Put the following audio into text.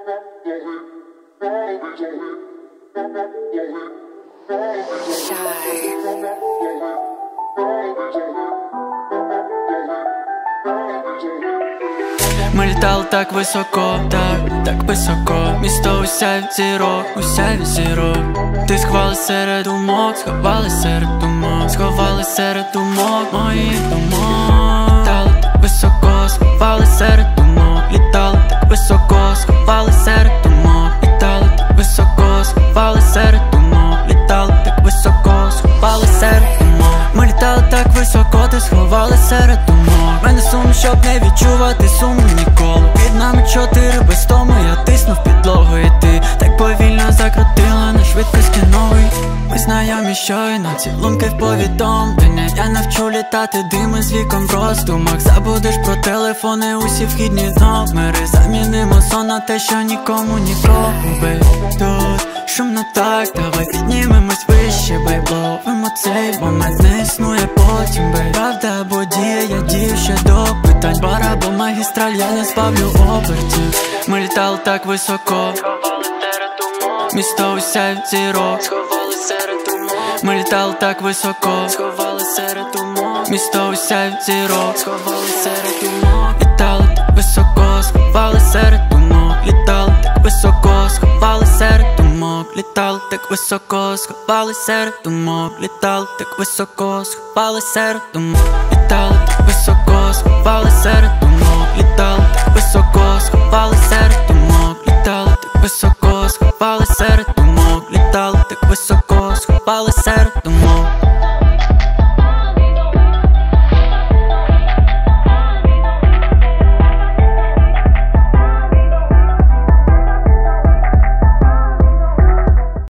Ми літали так високо, так високо. Місто усяє зірок, усяє зірок. Ти сховалась серед думок, сховалась серед думок, сховалась серед думок, моїх думок. Літали так високо, сховалась серед думок. Літали так високо, сховалась серед думок. Літали так високо, сховалась серед думок. Літали так високо, сховалась серед думок. Ми літали так високо, ти сховалась серед думок. Мене сум, щоб не відчувати суму ніколи. Під нами 4 без тому, я тиснув підлогу. І ти так повільно закрутила на швидкості новий. Ми знайомі щойно, цілунки в повідомлення. Я навчу літати дими з віком в роздумах. Забудеш про телефони, усі вхідні номери. Замінимо сон на те, що нікому нікого, бейб. Тут шумно так, давай піднімемось вище, бейб. Ловимо цей момент, не існує потім, бейб. Правда або дія, я дію ще до питань. Бар або магістраль, я не спавлю обертів. Ми літали так високо, місто усяє зірок. Ми літали так високо, місто усяє зірок. Літали так високо, сховали серед думок. Літали так високо, сховали серед думок. Літали так високо, сховали серед думок. Літали так високо, сховали серед думок. Літали так високо, сховали серед думок. Літали так високо, сховали серед думок.